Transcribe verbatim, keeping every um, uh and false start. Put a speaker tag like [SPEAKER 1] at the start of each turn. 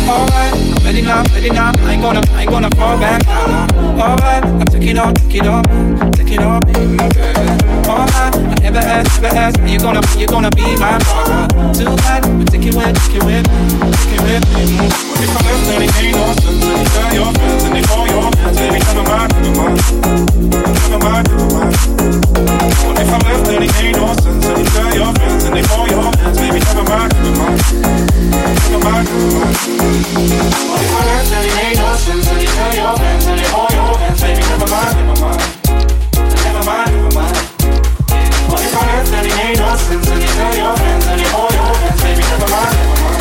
[SPEAKER 1] Alright, I'm ready now, ready now. I ain't gonna, I ain't gonna fall back now. Alright, I'm taking off, take it off, take it off, baby. Alright, I never asked, never asked. Are you gonna, are you gonna be my brother? Tonight, we take it with, take it with, take it with, baby. What if I left, then it ain't no sense. And you tell your friends, and they call your friends, baby. Never mind, never mind, never mind, never mind. What if I left, then it ain't no sense. And you tell your friends, and they call your friends, baby. Never mind, never mind, never mind, never mind. What if I left, then it ain't no sense. And you tell your friends, and they call your friends, baby. Never mind, never mind, never mind, never mind. What if I left, then it ain't no sense. And you tell your friends, and they call your friends, baby. Never mind, never mind.